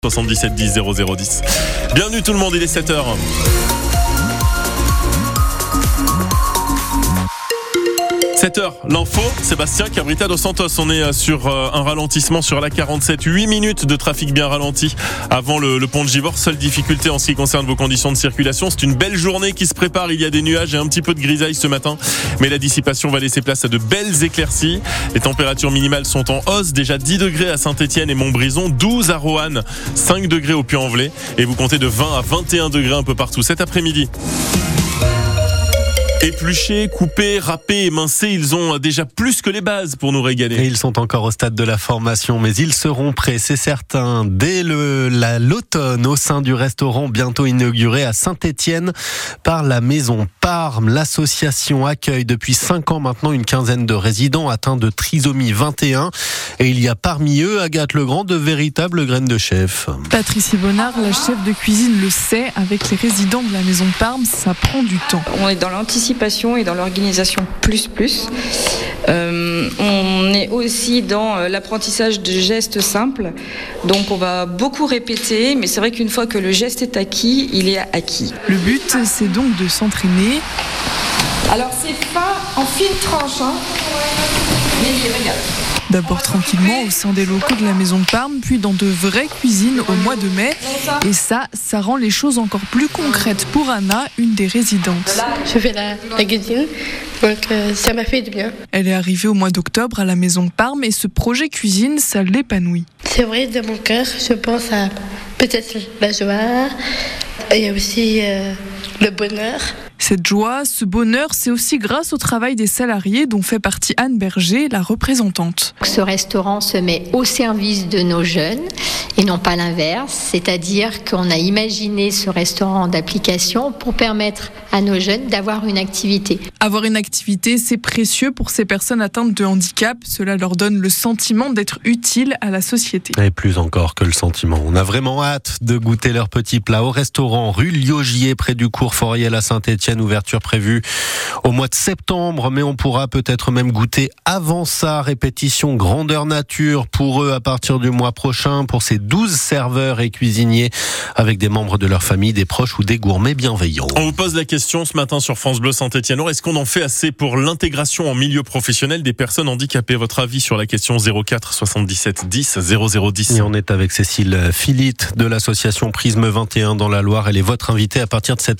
77 10 00 10. Bienvenue tout le monde, il est 7h. L'info, Sébastien Cabrita dos Santos. On est sur un ralentissement sur la 47. 8 minutes de trafic bien ralenti avant le pont de Givors. Seule difficulté en ce qui concerne vos conditions de circulation. C'est une belle journée qui se prépare. Il y a des nuages et un petit peu de grisaille ce matin. Mais la dissipation va laisser place à de belles éclaircies. Les températures minimales sont en hausse. Déjà 10 degrés à Saint-Étienne et Montbrison, 12 à Roanne, 5 degrés au Puy-en-Velay. Et vous comptez de 20 à 21 degrés un peu partout cet après-midi. Épluchés, coupés, râpés, émincés, ils ont déjà plus que les bases pour nous régaler. Et ils sont encore au stade de la formation, mais ils seront prêts, c'est certain, dès l'automne au sein du restaurant bientôt inauguré à Saint-Étienne par la Maison Parme. L'association accueille depuis 5 ans maintenant une quinzaine de résidents atteints de trisomie 21 et il y a parmi eux, Agathe Legrand, de véritables graines de chef. Patricie Bonnard, la chef de cuisine, le sait, avec les résidents de la Maison Parme, ça prend du temps. On est dans l'anticipation et dans l'organisation plus. On est aussi dans l'apprentissage de gestes simples. Donc on va beaucoup répéter, mais c'est vrai qu'une fois que le geste est acquis, il est acquis. Le but, c'est donc de s'entraîner. Alors c'est pas en fine tranche, hein. Mais regarde. D'abord tranquillement au sein des locaux de la Maison Parme, puis dans de vraies cuisines au mois de mai. Et ça rend les choses encore plus concrètes pour Anna, une des résidentes. Je fais la cuisine, donc ça m'a fait du bien. Elle est arrivée au mois d'octobre à la Maison Parme et ce projet cuisine, ça l'épanouit. C'est vrai, de mon cœur, je pense à peut-être la joie, il y a aussi le bonheur. Cette joie, ce bonheur, c'est aussi grâce au travail des salariés dont fait partie Anne Berger, la représentante. Ce restaurant se met au service de nos jeunes et non pas l'inverse, c'est-à-dire qu'on a imaginé ce restaurant d'application pour permettre à nos jeunes d'avoir une activité. Avoir une activité, c'est précieux pour ces personnes atteintes de handicap. Cela leur donne le sentiment d'être utile à la société. Et plus encore que le sentiment. On a vraiment hâte de goûter leurs petits plats au restaurant rue Liogier près du cours Foriel à Saint-Étienne. Ouverture prévue au mois de septembre, mais on pourra peut-être même goûter avant ça. Répétition grandeur nature pour eux à partir du mois prochain, pour ces 12 serveurs et cuisiniers avec des membres de leur famille, des proches ou des gourmets bienveillants. On vous pose la question ce matin sur France Bleu Saint-Étienne. Est-ce qu'on en fait assez pour l'intégration en milieu professionnel des personnes handicapées? Votre avis sur la question 04 77 10 00 10. Et on est avec Cécile Philitte de l'association Prisme 21 dans la Loire. Elle est votre invitée à partir de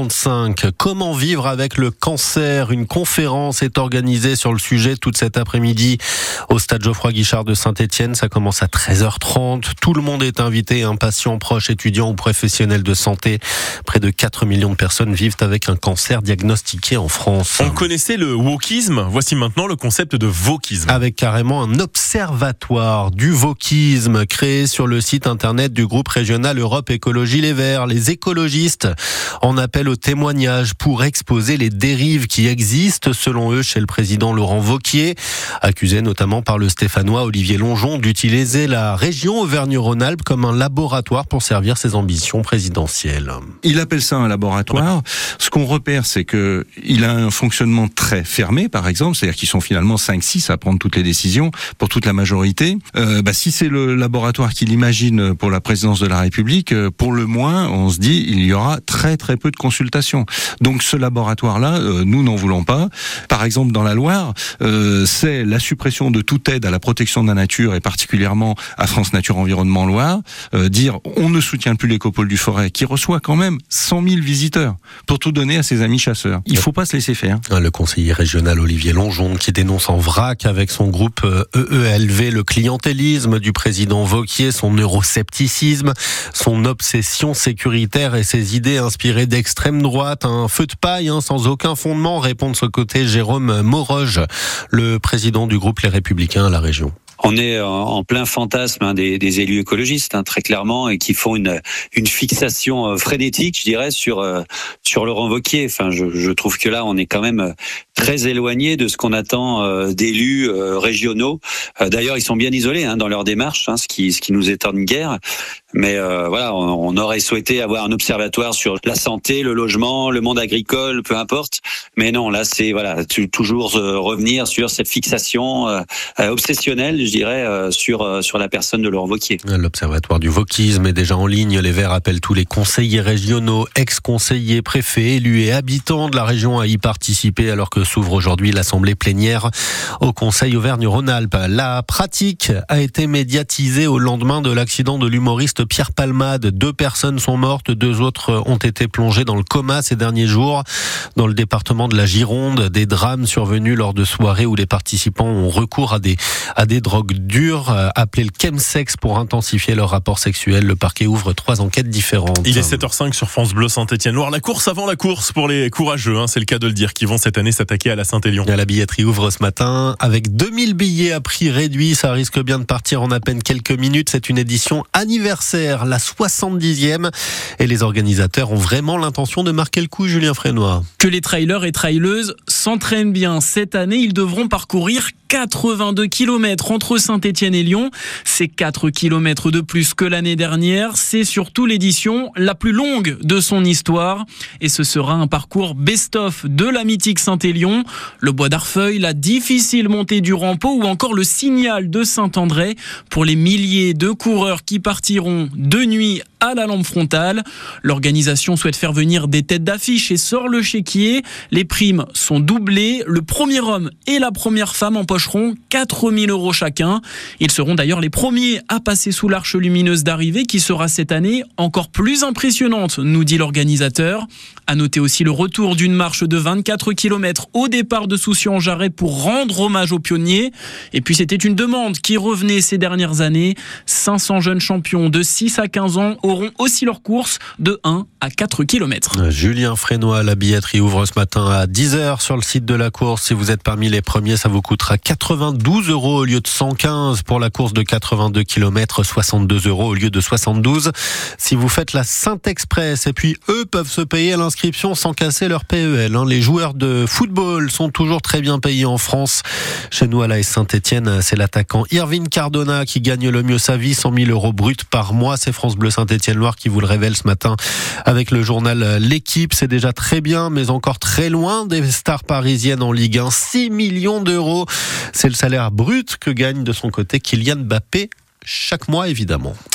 7h45. Comment vivre avec le cancer? Une conférence est organisée sur le sujet toute cet après-midi au stade Geoffroy Guichard de Saint-Étienne. Ça commence à 13h30. Tout le monde est invité, un patient, proche, étudiant ou professionnel de santé. Près de 4 millions de personnes vivent avec un cancer diagnostiqué en France. On connaissait le wokisme. Voici maintenant le concept de wokisme. Avec carrément un observatoire du wokisme créé sur le site internet du groupe régional Europe Écologie Les Verts. Les écologistes en appellent au témoignage pour exposer les dérives qui existent, selon eux, chez le président Laurent Wauquiez, accusé notamment par le Stéphanois Olivier Longeon d'utiliser la région Auvergne-Rhône-Alpes comme un laboratoire pour servir ses ambitions présidentielles. Il appelle ça un laboratoire. Ouais. Ce qu'on repère, c'est que il a un fonctionnement très fermé, par exemple, c'est-à-dire qu'ils sont finalement 5-6 à prendre toutes les décisions pour toute la majorité. Si c'est le laboratoire qu'il imagine pour la présidence de la République, pour le moins, on se dit, il y aura très très peu de consultations. Donc ce laboratoire-là, nous n'en voulons pas. Par exemple, dans la Loire, c'est la suppression de toute aide à la protection de la nature et particulièrement à France Nature Environnement Loire. Dire on ne soutient plus l'écopole du Forêt qui reçoit quand même 100 000 visiteurs pour tout donner à ses amis chasseurs. Il ne faut pas se laisser faire. Le conseiller régional Olivier Longeon qui dénonce en vrac avec son groupe EELV le clientélisme du président Wauquiez, son euroscepticisme, son obsession sécuritaire et ses idées inspirées d'extrême droite. Un feu de paille sans aucun fondement, répond de ce côté Jérôme Mauroge, le président du groupe Les Républicains à la région. On est en plein fantasme des élus écologistes, très clairement, et qui font une fixation frénétique, je dirais, sur Laurent Wauquiez. Enfin, je trouve que là, on est quand même très éloigné de ce qu'on attend d'élus régionaux. D'ailleurs, ils sont bien isolés dans leur démarche, ce qui nous étonne guère. Mais voilà, on aurait souhaité avoir un observatoire sur la santé, le logement, le monde agricole, peu importe. Mais non, là, c'est toujours revenir sur cette fixation obsessionnelle, je dirais, sur la personne de Laurent Wauquiez. L'Observatoire du wokisme est déjà en ligne. Les Verts appellent tous les conseillers régionaux, ex-conseillers, préfets, élus et habitants de la région à y participer alors que s'ouvre aujourd'hui l'assemblée plénière au Conseil Auvergne-Rhône-Alpes. La pratique a été médiatisée au lendemain de l'accident de l'humoriste Pierre Palmade. 2 personnes sont mortes, 2 autres ont été plongées dans le coma ces derniers jours. Dans le département de la Gironde, des drames survenus lors de soirées où les participants ont recours à des drogues dures. Appelées le chemsex pour intensifier leur rapport sexuel. Le parquet ouvre 3 enquêtes différentes. Il est 7h05 sur France Bleu Saint-Étienne-Loire. La course avant la course pour les courageux, c'est le cas de le dire, qui vont cette année s'attaquer à la Saint-Élion. La billetterie ouvre ce matin avec 2000 billets à prix réduit. Ça risque bien de partir en à peine quelques minutes. C'est une édition anniversaire, la 70e. Et les organisateurs ont vraiment l'intention de marquer le coup, Julien Frénois. Que les trailers et traileuses s'entraînent bien. Cette année, ils devront parcourir 82 km entre Saint-Étienne et Lyon. C'est 4 km de plus que l'année dernière. C'est surtout l'édition la plus longue de son histoire. Et ce sera un parcours best-of de la mythique Saint-Élion. Le Bois d'Arfeuil, la difficile montée du Rampeau ou encore le Signal de Saint-André pour les milliers de coureurs qui partiront de nuit à la lampe frontale. L'organisation souhaite faire venir des têtes d'affiche et sort le chéquier. Les primes sont doublées. Le premier homme et la première femme empocheront 4 000 € chacun. Ils seront d'ailleurs les premiers à passer sous l'arche lumineuse d'arrivée qui sera cette année encore plus impressionnante, nous dit l'organisateur. À noter aussi le retour d'une marche de 24 km au départ de Soucy-en-Jarret pour rendre hommage aux pionniers. Et puis c'était une demande qui revenait ces dernières années. 500 jeunes champions de 6 à 15 ans auront aussi leur course de 1 à 4 km. Julien Frénois, la billetterie ouvre ce matin à 10h sur le site de la course. Si vous êtes parmi les premiers, ça vous coûtera 92 € au lieu de 115 pour la course de 82 km, 62 € au lieu de 72. Si vous faites la Saint-Express, et puis eux peuvent se payer à l'inscription sans casser leur PEL. Les joueurs de football sont toujours très bien payés en France. Chez nous à l'AS Saint-Étienne, c'est l'attaquant Irvine Cardona qui gagne le mieux sa vie, 100 000 € brut par mois. C'est France Bleu Saint-Étienne-Loire qui vous le révèle ce matin avec le journal L'Équipe. C'est déjà très bien, mais encore très loin des stars parisiennes en Ligue 1. 6 millions d'euros. C'est le salaire brut que gagne de son côté Kylian Mbappé chaque mois, évidemment.